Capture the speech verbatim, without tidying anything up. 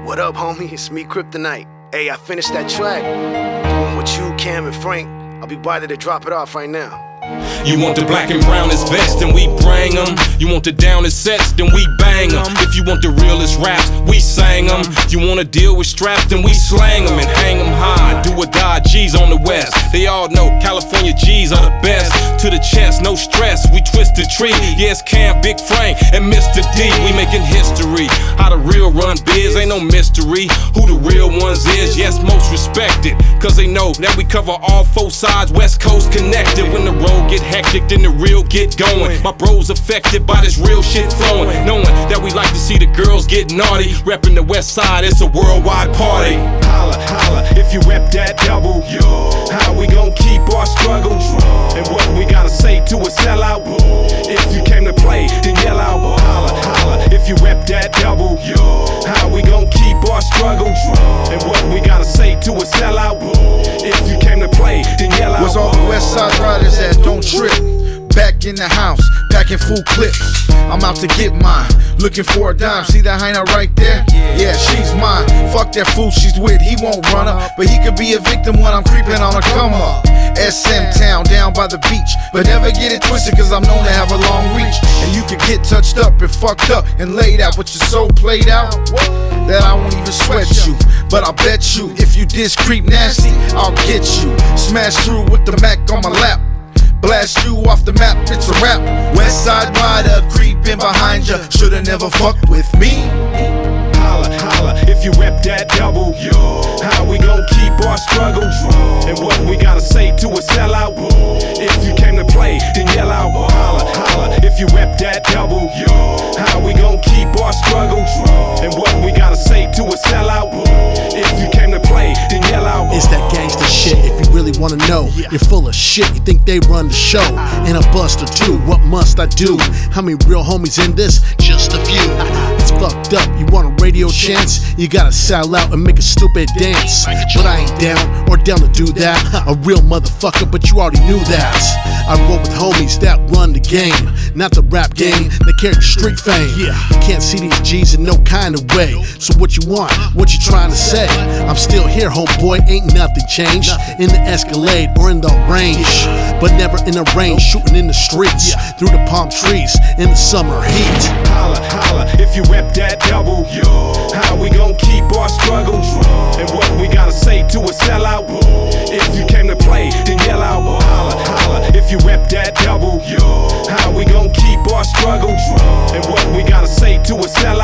What up, homie? It's me, Kryptonite. Hey, I finished that track. Doing with you, Cam, and Frank. I'll be by there to drop it off right now. You want the black and brownest vest, then we bring them. You want the downest sets, then we bang them. If you want the realest raps, we sang them. You wanna deal with straps, then we slang them and hang them high. Do or die, G's on the west. They all know California G's are the best. To the chest, no stress, we twist the tree. Yes, Cam, Big Frank, and Mister D. We making history. How the real run biz, ain't no mystery. Who the real ones is, yes, most respected. Cause they know that we cover all four sides, West Coast connected. When the road get hectic, then the real get going. My bros affected by this real shit flowing. Knowing that we like to see the girls get naughty. Reppin' the west side, it's a worldwide party. Holla, holla, if you rep that double. How we gon' keep our struggle? And what we gotta say to a sellout? If you came to play, then yell out. Holla, holla, if you rep that double. How we gon' keep our struggle? And what we gotta say to a sellout? If you came to play, then yell out. Where's all the west side riders at? Don't trip. Back in the house, packing full clips. I'm out to get mine, looking for a dime. See that hyena right there? Yeah, she's mine. Fuck that fool she's with, he won't run her. But he could be a victim when I'm creeping on a come up. S M town, down by the beach. But never get it twisted, cause I'm known to have a long reach. And you could get touched up and fucked up and laid out with your soul played out, that I won't even sweat you. But I bet you, if you diss creep nasty, I'll get you. Smash through with the Mac on my lap. Blast you off the map, it's a rap. West side rider creeping behind ya. Shoulda never fucked with me. Holla, holla, if you rep that double. How we gon' keep our struggle? And what we gotta say to a sellout? If you came to play, then yell out. Holla, holla, if you rep that double. How we gon' keep our struggle? And what we gotta say to a sellout? If you came to play, then yell out. It's that gangster shit, if you really wanna know. You're full of shit, you think they run the show. And a bust or two, what must I do? How many real homies in this? Just a few. It's fucked up, you want a radio chance? You gotta sell out and make a stupid dance. But I ain't down, or down to do that. A real motherfucker, but you already knew that. I roll with homies that run the game, not the rap game, they carry street fame. You can't see these G's in no kind of way. So what you want, what you trying to say? I'm still here, homeboy, ain't nothing changed. In the Escalade or in the range, but never in the rain, shooting in the streets, through the palm trees in the summer heat. Holla, holla, if you rep that double. How we gon' keep our struggle? And what we gotta say to a sellout? If you came to play, then yell out. Holla, holla, if you rep that double. How we gon' keep our struggle? And what we gotta say to a sellout?